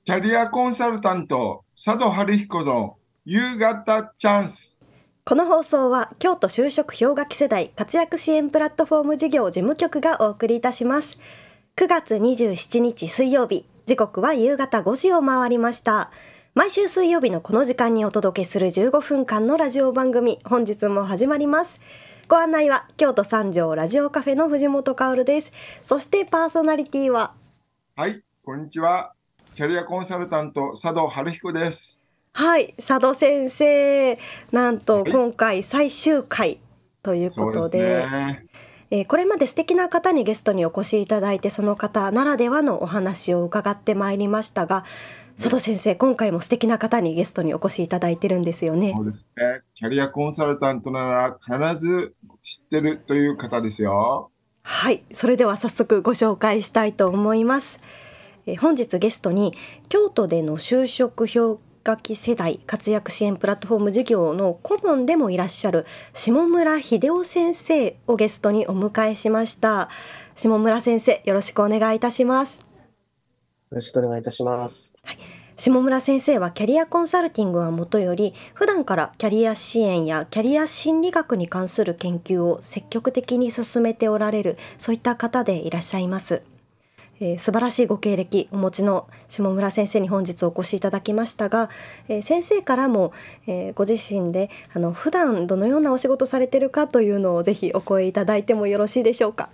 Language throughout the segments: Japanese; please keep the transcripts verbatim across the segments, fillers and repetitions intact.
キャリアコンサルタント、佐渡春彦の夕方チャンス。 この放送は京都就職氷河期世代活躍支援プラットフォーム事業事務局がお送りいたします。くがつにじゅうしちにち水曜日、時刻は夕方ごじを回りました。毎週水曜日のこの時間にお届けするじゅうごふんかんのラジオ番組、本日も始まります。ご案内は京都三条ラジオカフェの藤本薫です。そしてパーソナリティは、 はい、こんにちは。キャリアコンサルタント、佐渡春彦です。 はい、佐渡先生、なんとはい、 今回最終回ということで、 そうですね。 えーこれまで素敵な方にゲストにお越しいただいて、その方ならではのお話を伺ってまいりましたが、佐藤先生、今回も素敵な方にゲストにお越しいただいてるんですよね。 そうですね。キャリアコンサルタントなら必ず知ってるという方ですよ。 はい、それでは早速ご紹介したいと思います。えー本日ゲストに京都での就職氷河期世代活躍支援プラットフォーム事業の顧問でもいらっしゃる下村秀夫先生をゲストにお迎えしました。下村先生、よろしくお願いいたします。 よろしくお願いいたします。 下村先生はキャリアコンサルティングはもとより、普段からキャリア支援やキャリア心理学に関する研究を積極的に進めておられる、そういった方でいらっしゃいます。えー素晴らしいご経歴お持ちの下村先生に本日お越しいただきましたが、えー先生からも、えーご自身であの普段どのようなお仕事されているかというのをぜひお声いただいてもよろしいでしょうか。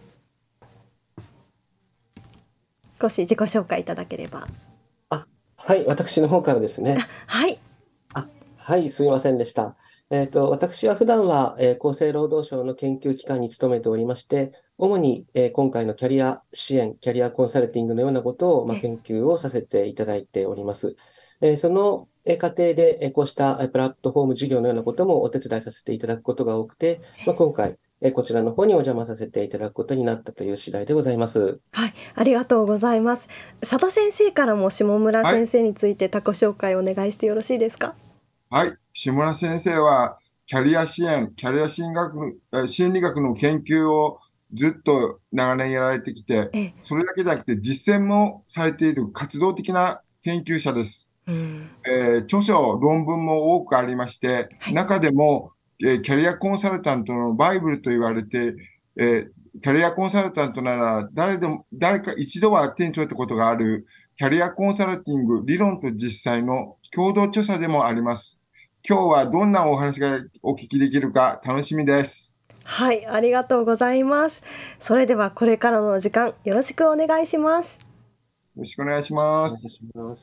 少し自己紹介いただければ。 あ、はい、私の方からですね。 はい。 あ、はい、すみませんでした。えっと、私は普段は、えー厚生労働省の研究機関に勤めておりまして、主に、えー今回のキャリア支援、キャリアコンサルティングのようなことを、まあ、 え研究をさせていただいております。えーそのえー過程で、えーこうしたえープラットフォーム事業のようなこともお手伝いさせていただくことが多くて、まあ、今回、えーこちらの方にお邪魔させていただくことになったという次第でございます。 はい、ありがとうございます。佐渡先生からも下村はい、 先生について他己紹介お願いしてよろしいですか。 はい。下村先生は、キャリア支援、キャリア心理学、え心理学の研究をずっと長年やられてきて、 ええ、 それだけじゃなくて実践もされている活動的な研究者です。 うん、 えー著書、論文も多くありまして、 はい、 中でも、えーキャリアコンサルタントのバイブルと言われて、えーキャリアコンサルタントなら誰でも、誰か一度は手に取ったことがあるキャリアコンサルティング理論と実際の共同著者でもあります。今日はどんなお話がお聞きできるか楽しみです。 はい、ありがとうございます。それではこれからの時間よろしくお願いします。 よろしくお願いしまお願いす。 します。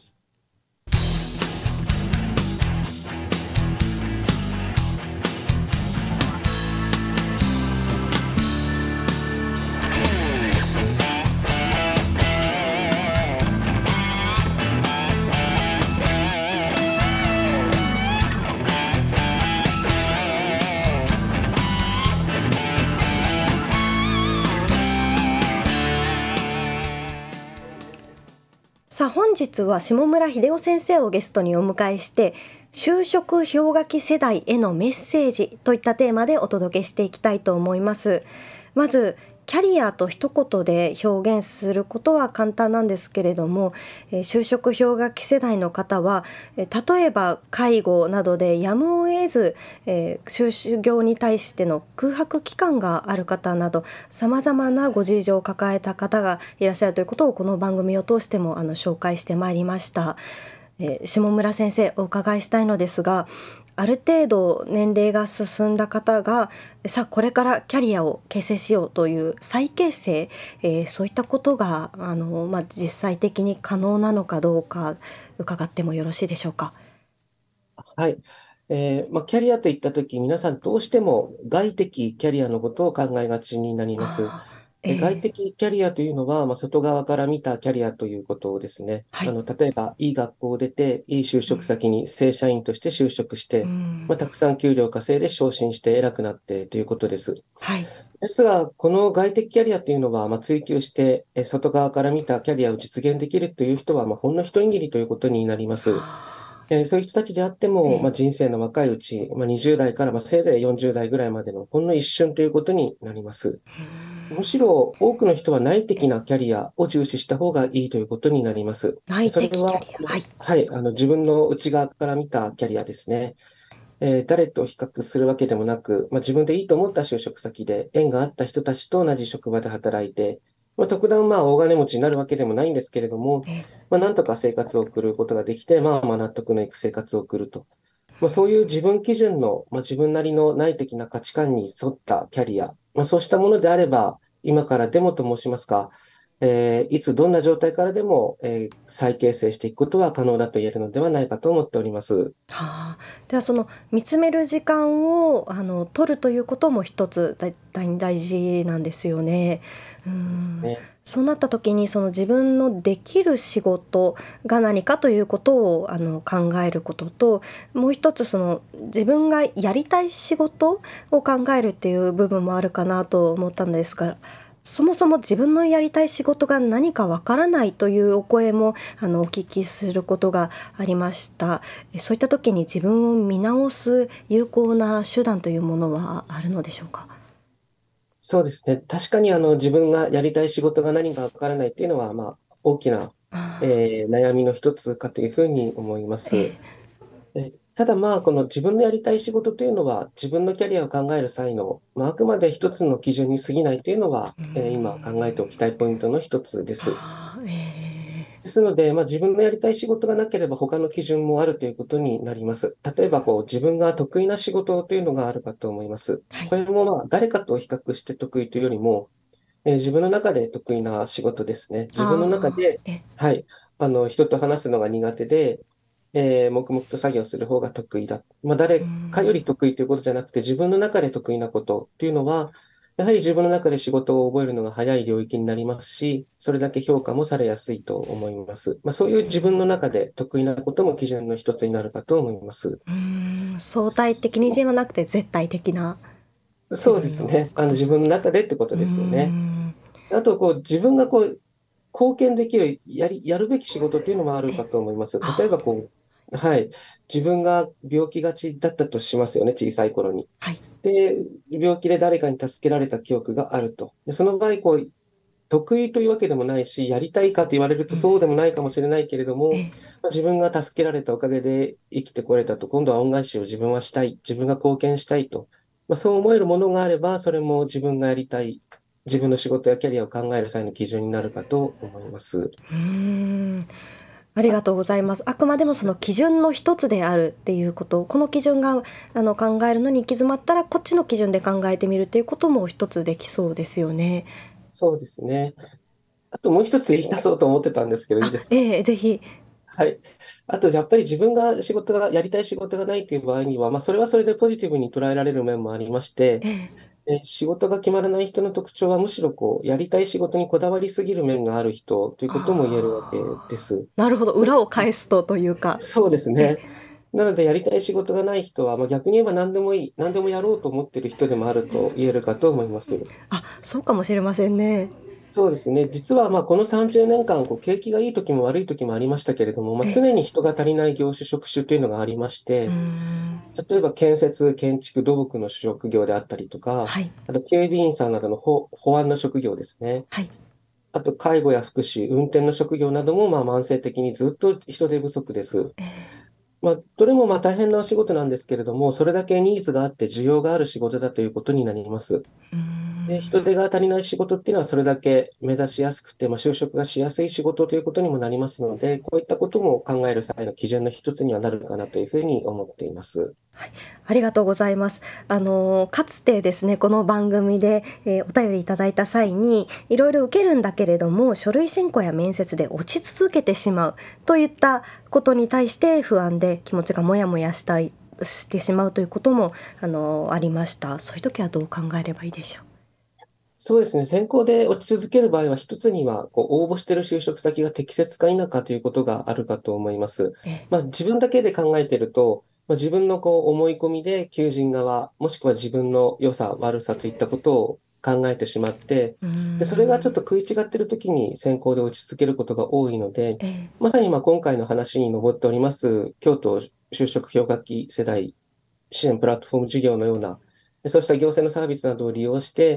さあ本日は下村秀夫先生をゲストにお迎えして、就職氷河期世代へのメッセージといったテーマでお届けしていきたいと思います。まずキャリアと一言で表現することは簡単なんですけれども、えー就職氷河期世代の方は、えー例えば介護などでやむを得ず、えー就業に対しての空白期間がある方など、さまざまなご事情を抱えた方がいらっしゃるということをこの番組を通してもあの紹介してまいりました。えー下村先生、お伺いしたいのですが、ある程度年齢が進んだ方がさあこれからキャリアを形成しようという再形成、えーそういったことがあの、まあ、実際的に可能なのかどうか伺ってもよろしいでしょうか。 はい。えーまあ、キャリアといったとき、皆さんどうしても外的キャリアのことを考えがちになります。 あーえ外えー的キャリアというのは、まあ、外側から見たキャリアということですね。 はい。 あの、例えば、いい学校を出て、いい就うん職先に正社員として就職しうて、まあ、 んたくさん給料稼いで昇進して偉くなってということです。 はい。 ですが、この外的キャリアというのは、まあ、追求して、え外側から見たキャリアを実現できるという人は、まあ、ほんの一握りということになります。 あえーそういう人たちであってーも、まあ、 え人生の若いうち、まあ、にじゅう代からまあせいぜいよんじゅう代ぐらいまでのほんの一瞬ということになります。 ーうんむしろ多くの人は内的なキャリアを重視した方がいいということになります。 内それは、 的キャリア。はい。 はい、あの自分の内側から見たキャリアですね。えー誰と比較するわけでもなく、まあ、自分でいいと思った就職先で縁があった人たちと同じ職場で働いて、まあ、特段まあ大金持ちになるわけでもないんですけれども、 えまあ、なんとか生活を送ることができて、まあ、まあ納得のいく生活を送ると。まあ、そういう自分基準の、まあ、自分なりの内的な価値観に沿ったキャリア、まあ、そうしたものであれば、今からでもと申しますか、えーいつどんな状態からでも、えー再形成していくことは可能だと言えるのではないかと思っております。 はあ、ではその見つめる時間をあの取るということも一つ大大大事なんですよね。うですん、 ね。 そうなった時にその自分のできる仕事が何かということをあの考えることと、もう一つその自分がやりたい仕事を考えるっていう部分もあるかなと思ったんですが、そもそも自分のやりたい仕事が何かわからないというお声もあのお聞きすることがありました。えそういった時に自分を見直す有効な手段というものはあるのでしょうか？ そうですね。確かにあの自分がやりたい仕事が何かわからないっていうのは、まあ、大きな、 あえー悩みの一つかというふうに思いまーえす。えただまあ、この自分のやりたい仕事というのは、自分のキャリアを考える際の、まあ、あくまで一つの基準に過ぎないというのは、 うえー今ん考えておきたいポイントの一つです。 あーえですので、まあ、自分のやりたい仕事がなければ他の基準もあるということになります。例えばこう自分が得意な仕事というのがあるかと思います。 ーはいこれもまあ誰かと比較して得意というよりも、えー自分の中で得意な仕事ですね。自分の中で、 あーえはい、あの人と話すのが苦手で、えー黙々と作業する方が得意だ。まあ、 う誰かよりん得意ということじゃなくて、自分の中で得意なことっていうのは、やはり自分の中で仕事を覚えるのが早い領域になりますし、それだけ評価もされやすいと思います。まあ、そういう自分の中で得意なことも基準の一つになるかと思います。 うん相対的にではなくて絶対的な自そうで分のすね。あの自分の中でってことうですよね。 んあと、こう、自分がこう、貢献できる、やり、やるべき仕事っていうのもあるえかと思います。例えあば、こう、はい、自分が病気がちだったとしますよね、小さい頃に。 はいで、病気で誰かに助けられた記憶があると。で、その場合、こう、得意というわけでもないし、やりたいかと言われるとうんそうでもないかもしれないけれども、 えまあ、自分が助けられたおかげで生きてこれたと、今度は恩返しを自分はしたい、自分が貢献したいと、まあ、そう思えるものがあれば、それも自分がやりたい、自分の仕事やキャリアを考える際の基準になるかと思います。 うーんありがとうございます。あくまでもその基準の一つであるっていうこと、この基準があの考えるのに行き詰まったらこっちの基準で考えてみるっていうことも一つできそうですよね。 そうですね。あともう一つ言い出そうと思ってたんですけど、いいあ、 ですか？ ええ、ぜひ。 はい。あと、やっぱり自分が仕事が、やりたい仕事がないという場合には、まあ、それはそれでポジティブに捉えられる面もありまして、 ええ、 えー仕事が決まらない人の特徴は、むしろこう、やりたい仕事にこだわりすぎる面がある人ということも言えるわけであす。 あ、なるほど。 まあ裏を返すとというか。 そうですえ、 ね。なので、やりたい仕事がない人は、まあ、逆に言えば何でもいい、何でもやろうと思っている人でもあると言えるかと思います。 あ、そうかもしれませんね。 そうですね。実は、まあ、このさんじゅうねんかん、こう、景気がいい時も悪い時もありましたけれども、まあ、 え、 常に人が足りない業種、職種というのがありましうーて、 ん、 例えば建設、建築、土木の職業であったりとか、 はい、 あと警備員さんなどの保、保安の職業ですね。 はい、 あと介護や福祉、運転の職業などもまあ慢性的にずっと人手不足です。 ええ、 まあ、どれもまあ大変なお仕事なんですけれども、それだけニーズがあって需要がある仕事だということになります。 うーで、人ん、 手が足りない仕事っていうのはそれだけ目指しやすくて、まあ、就職がしやすい仕事ということにもなりますので、こういったことも考える際の基準の一つにはなるかなというふうに思っています。 はい、ありがとうございます。あのかつてですね、この番組で、えーお便りいただいた際に、いろいろ受けるんだけれども、書類選考や面接で落ち続けてしまうといったことに対して不安で気持ちがモヤモヤしたいしてしまうということもあのありました。そういう時はどう考えればいいでしょう。 そうですね。選考で落ち続ける場合は、一つには、こう、応募している就職先が適切か否かということがあるかと思います。 えまあ、自分だけで考えていると、まあ、自分のこう思い込みで求人側、もしくは自分の良さ、悪さといったことを考えてしまって、 うーで、それがちょっとん食い違っているときに選考で落ち続けることが多いので、 えまさにまあ今回の話に上っております、京都就職氷河期世代支援プラットフォーム事業のような、そうした行政のサービスなどを利用して、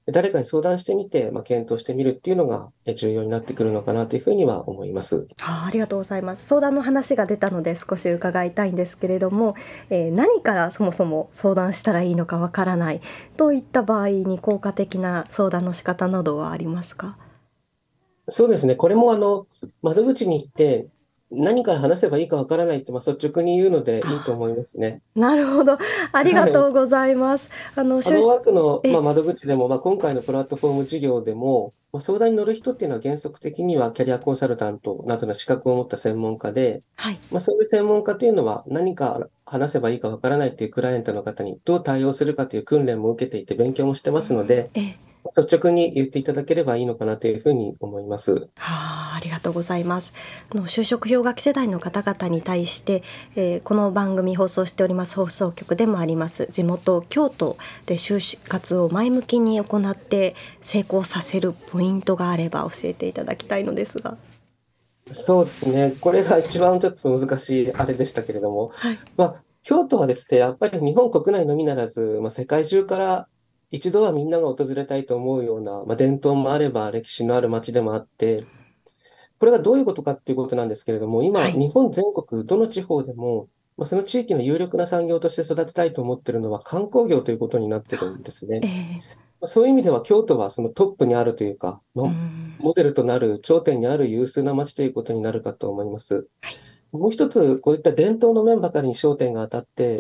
誰かに相談してみて、まあ、検討してみるっていうのがえ重要になってくるのかなというふうには思います。 はあ、ありがとうございます。相談の話が出たので少し伺いたいんですけれども、えー何からそもそも相談したらいいのかわからないといった場合に効果的な相談の仕方などはありますか？ そうですね。これもあの、窓口に行って何から話せばいいかわからないって、まあ、率直に言うのでいいと思いますね。 なるほど。ありがはい。 とうございます。あの、 ハローワークの、まあ、 え、 窓口でも、まあ、今回のプラットフォーム事業でも、まあ、相談に乗る人っていうのは原則的にはキャリアコンサルタントなどの資格を持った専門家で、 はい。 まあ、そういう専門家というのは何か話せばいいかわからないっていうクライアントの方にどう対応するかという訓練も受けていて勉強もしてますので、 え、 率直に言っていただければいいのかなというふうに思います。 はあ、ありがとうございます。あの就職氷河期世代の方々に対して、えーこの番組放送しております放送局でもあります地元京都で就活を前向きに行って成功させるポイントがあれば教えていただきたいのですが。 そうですね。これが一番ちょっと難しいあれでしたけれども、 はい。 まあ、京都はですね、やっぱり日本国内のみならず、まあ、世界中から一度はみんなが訪れたいと思うような、まあ、伝統もあれば歴史のある街でもあって、これがどういうことかっていうことなんですけれども、今、 はい。 日本全国どの地方でも、まあ、その地域の有力な産業として育てたいと思っているのは観光業ということになってるんですね。 えーまあそういう意味では京都はそのトップにあるというか、まうあん。 モデルとなる頂点にある有数な街ということになるかと思います。 はい。 もう一つ、こういった伝統の面ばかりに焦点が当たって、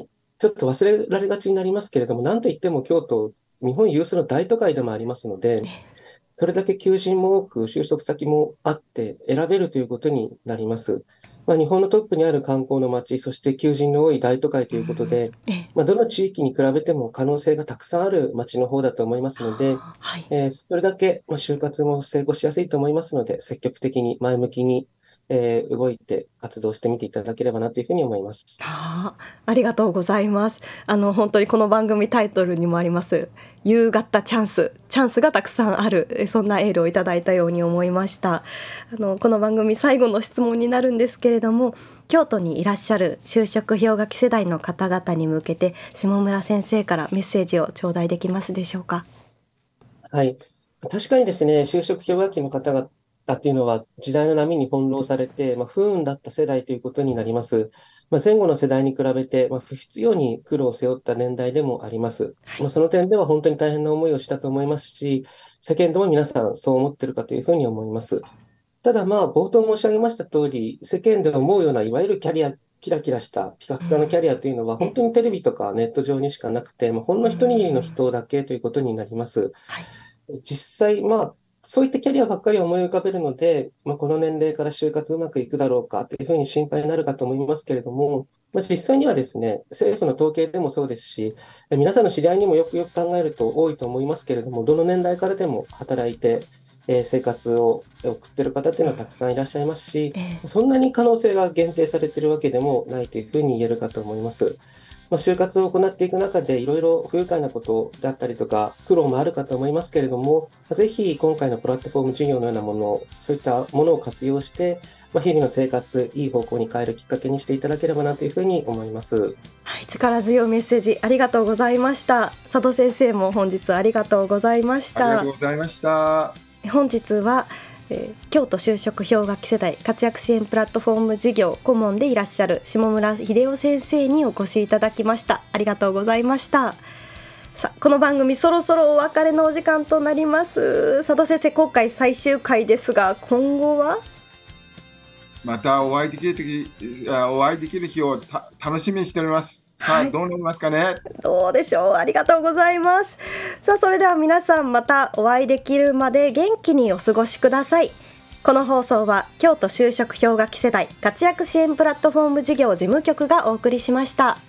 ちょっと忘れられがちになりますけれども、なんといっても京都、日本有数の大都会でもありますので、それだけ求人も多く、就職先もあって選べるということになります。まあ、日本のトップにある観光の街、そして求人の多い大都会ということで、 えーまあ、どの地域に比べても可能性がたくさんある街の方だと思いますので、 はい。 えーそれだけ、まあ、就活も成功しやすいと思いますので、積極的に前向きに、えー動いて活動してみていただければなというふうに思います。 はあ、ありがとうございます。あの本当にこの番組タイトルにもあります夕方チャンスチャンスがたくさんある、えそんなエールをいただいたように思いました。あのこの番組最後の質問になるんですけれども、京都にいらっしゃる就職氷河期世代の方々に向けて下村先生からメッセージを頂戴できますでしょうか？ はい。確かにですね、就職氷河期の方々っていうのは時代の波に翻弄されて、まあ、不運だった世代ということになります。まあ、前後の世代に比べて、まあ、不必要に苦労を背負った年代でもあります。まあ、その点では本当に大変な思いをしたと思いますし、世間でも皆さんそう思ってるかというふうに思います。ただまあ、冒頭申し上げました通り、世間で思うようないわゆるキャリア、キラキラしたピカピカのキャリアというのは本当にテレビとかネット上にしかなくて、まあ、ほんの一握りの人だけということになります。 はい。 実際、まあ、そういったキャリアばっかり思い浮かべるので、まあ、この年齢から就活うまくいくだろうかというふうに心配になるかと思いますけれども、まあ、実際にはですね、政府の統計でもそうですし、え皆さんの知り合いにもよくよく考えると多いと思いますけれども、どの年代からでも働いて、えー生活を送っている方っていうのはたくさんいらっしゃいますし、 えーそんなに可能性が限定されているわけでもないというふうに言えるかと思います。まあ、就活を行っていく中で、いろいろ不愉快なことだったりとか、苦労もあるかと思いますけれども、まあぜひ今回のプラットフォーム事業のようなもの、そういったものを活用して、まあ、日々の生活、いい方向に変えるきっかけにしていただければなというふうに思います。 はい、力強いメッセージありがとうございました。佐渡先生も本日ありがとうございましありがた。 とうございました。 本日は、えー京都就職氷河期世代活躍支援プラットフォーム事業顧問でいらっしゃる下村秀夫先生にお越しいただきました。ありがとうございました。さあこの番組そろそろお別れのお時間となります。佐渡先生、今回最終回ですが今後は？ またお会いできる時、あお会いできる日をた楽しみにしております。さあ、 はい、 どうなりますかね。 どうでしょう。ありがとうございます。さあそれでは皆さんまたお会いできるまで元気にお過ごしください。この放送は京都就職氷河期世代活躍支援プラットフォーム事業事務局がお送りしました。